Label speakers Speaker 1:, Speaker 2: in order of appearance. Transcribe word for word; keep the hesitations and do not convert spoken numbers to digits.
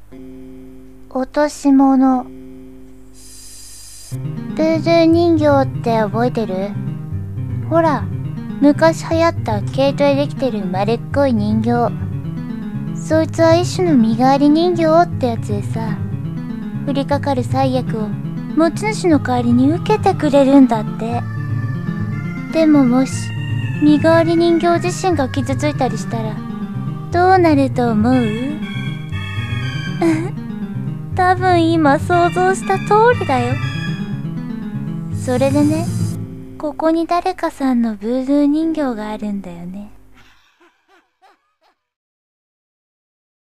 Speaker 1: 落とし物。ブードゥー人形って覚えてる？ほら、昔流行った毛糸でできてる丸っこい人形。そいつは一種の身代わり人形ってやつでさ、降りかかる災厄を持ち主の代わりに受けてくれるんだって。でももし、身代わり人形自身が傷ついたりしたら、どうなると思う？多分今想像した通りだよ。それでね、ここに誰かさんのブードゥー人形があるんだよね。